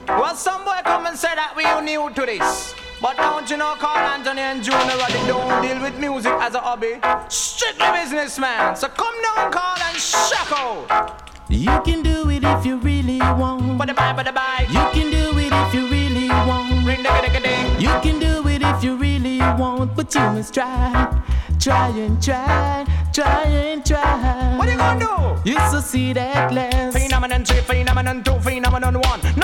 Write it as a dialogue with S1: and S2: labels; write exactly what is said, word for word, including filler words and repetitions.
S1: Well, some boy come and say that we are new to this. But don't you know Carl Anthony and Junior, they don't deal with music as a hobby. Strictly businessman. So come down, Carl, and shock out.
S2: You can do it if you really want.
S1: But the bye, but the bye.
S2: You can do it if you really want.
S1: Ring the ding ding.
S2: You can do it if you really want, but you must try, try and try, try and try.
S1: What you gonna do?
S2: You so see that last.
S1: Phenomenon three, phenomenon two, phenomenon one.